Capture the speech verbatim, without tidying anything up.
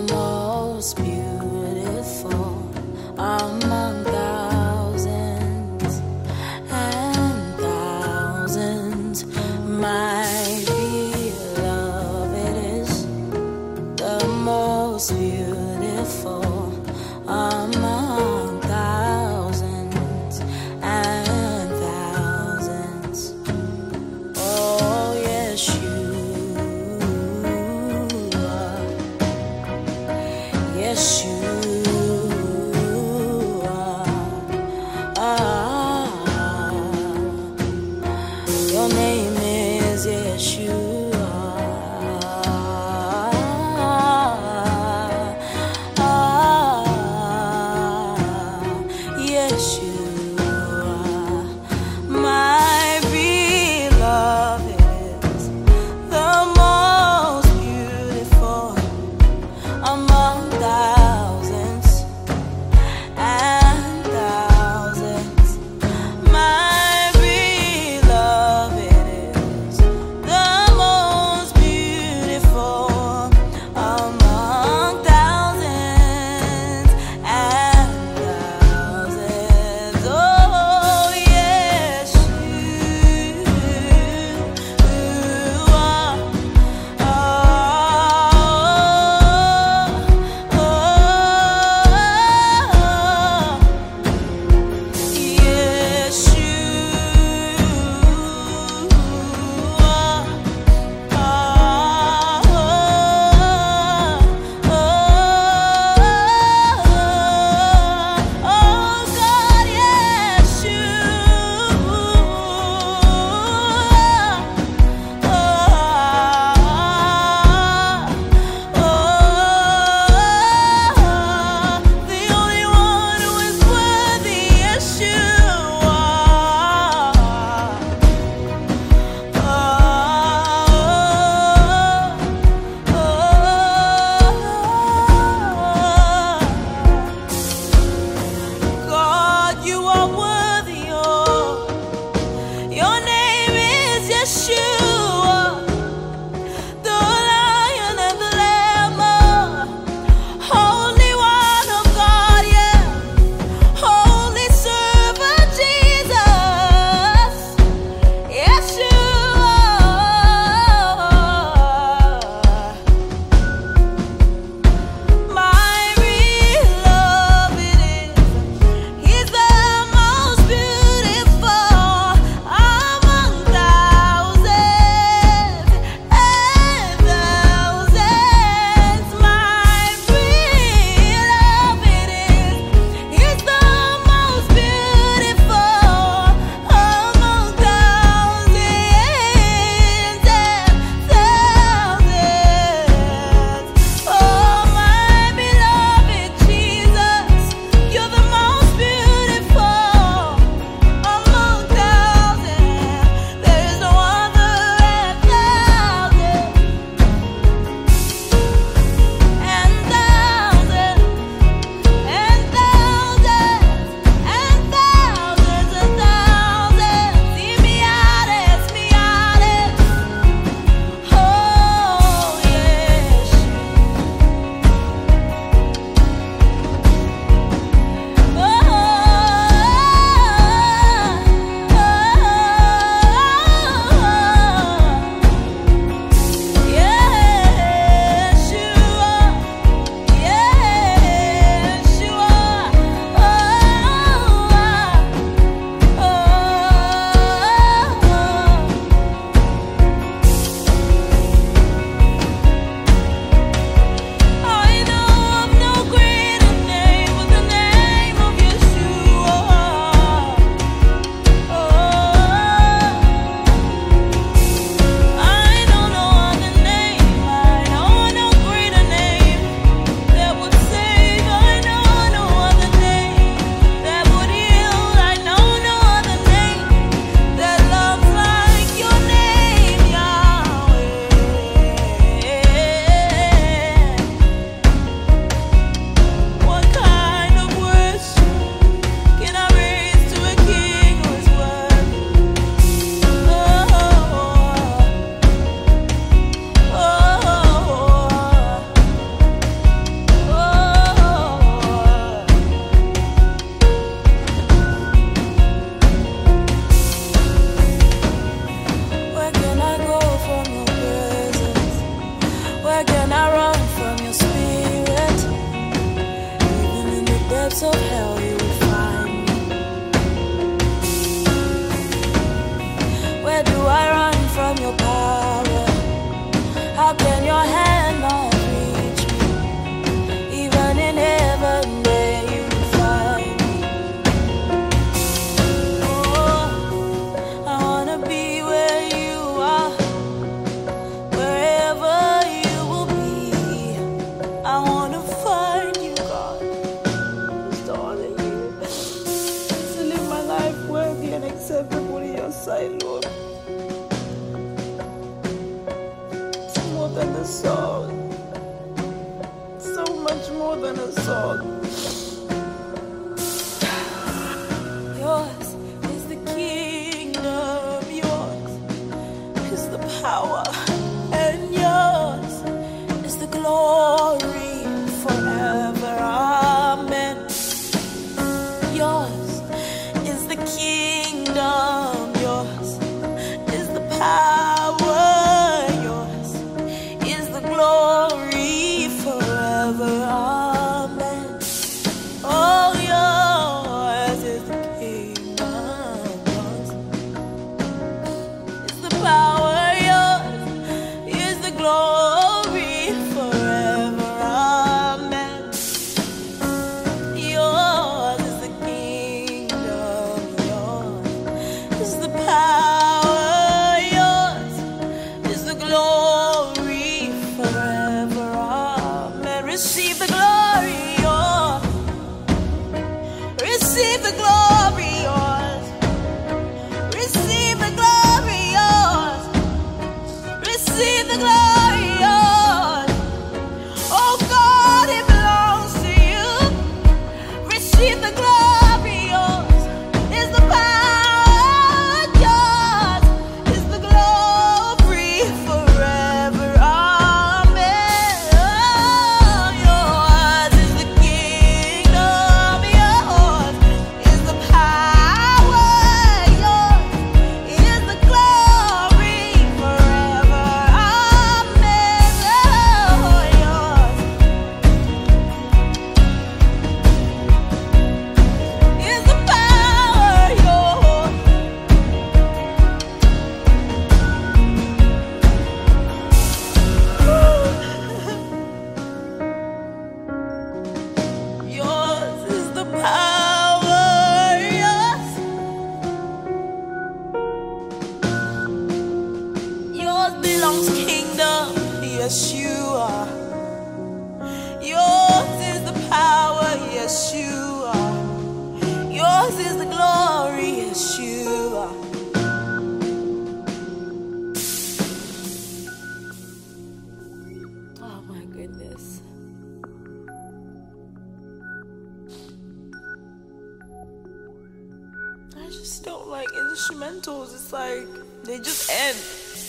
most beautiful among thousands and thousands. My beloved is the most beautiful among thousands and thousands. Oh, yes, you are. Yes, you are. Ah, your name is Yeshua. Ah, Yeshua, my beloved is the most beautiful among thousands. much more than a song. Yours is the kingdom, yours is the power, and yours is the glory forever. Amen. Yours is the kingdom, yours is the power, yours is the glory forever. Amen. Oh, yours is the kingdom, yours is the power, yours is the glory forever. Amen. Yours is the kingdom, yours is the power, yours is the glory forever. Amen. Receive the glory, yours. Receive the glory, yours. Receive the glory, yours. Receive the glory, yours. Oh God, it belongs to you. Receive the glory, yours is the power, yours is the glory forever. Amen. Oh, yours is the kingdom, yours is the power, yours is the glory forever. Amen. Oh, yours is the power, yours. Yours is the power, yours. Yours belongs kingdom, yes you are. Yours is the power, yes you are. Yours is the glory, yes you are. Oh my goodness. I just don't like instrumentals. It's like they just end.